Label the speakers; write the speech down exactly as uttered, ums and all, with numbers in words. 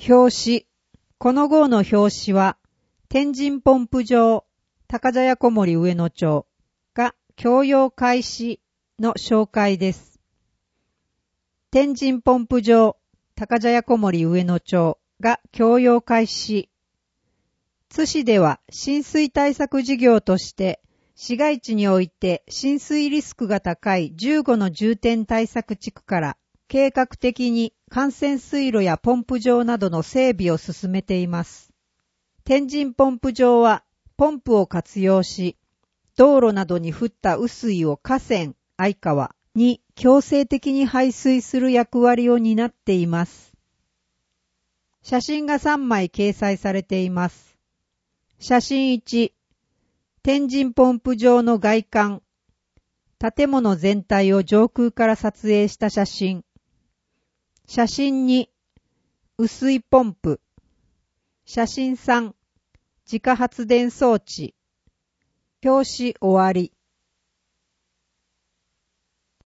Speaker 1: 表紙。この号の表紙は、天神ポンプ場、高茶屋小森上野町が供用開始の紹介です。天神ポンプ場、高茶屋小森上野町が供用開始。津市では浸水対策事業として、市街地において浸水リスクが高いじゅうごの重点対策地区から計画的に幹線水路やポンプ場などの整備を進めています。天神ポンプ場はポンプを活用し、道路などに降った雨水を河川、相川に強制的に排水する役割を担っています。写真がさんまい掲載されています。写真いち、天神ポンプ場の外観、建物全体を上空から撮影した写真。写真に、雨水ポンプ。写真さん、自家発電装置。表紙終わり。